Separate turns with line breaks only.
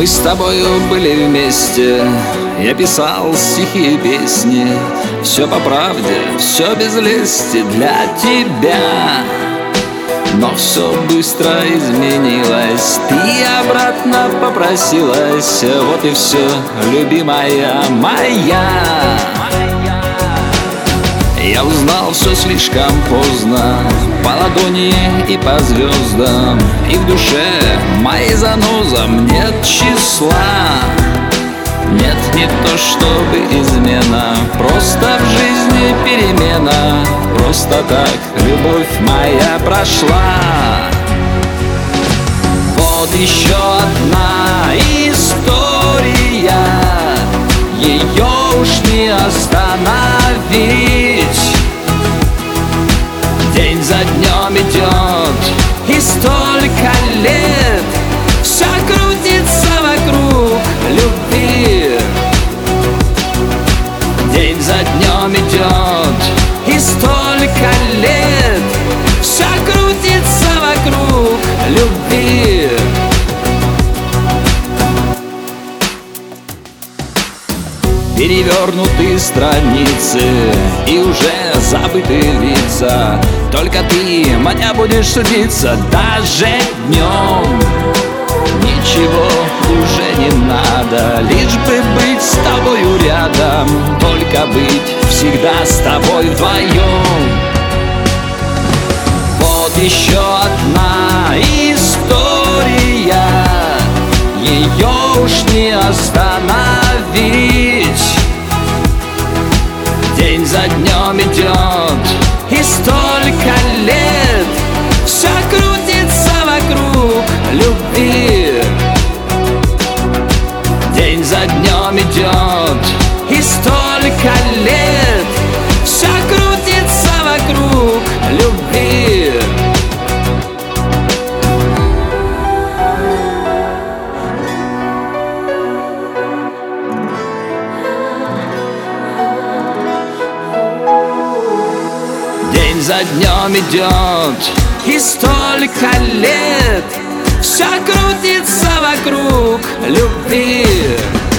Мы с тобою были вместе, я писал стихи и песни. Все по правде, все без лести для тебя. Но все быстро изменилось, ты обратно попросилась. Вот и все, любимая моя. Я узнал все слишком поздно, по ладони и по звездам. И в душе моей занозам нет числа. Нет, не то чтобы измена, просто в жизни перемена. Просто так любовь моя прошла. Вот еще одна история, ее уж не остановить. День за днем идет, и столько лет все крутится вокруг любви. День за днем идет, и столько лет все крутится вокруг любви. Перевернутые страницы и уже забытые лица. Только ты меня будешь судиться даже днем. Ничего уже не надо, лишь бы быть с тобою рядом. Только быть всегда с тобой вдвоем. Вот еще одна история, ее уж не остановить. День за днем идет, и столько лет все крутится вокруг любви. День за днем идет, и столько лет все крутится вокруг любви. День за днем идет, и столько лет все крутится вокруг любви.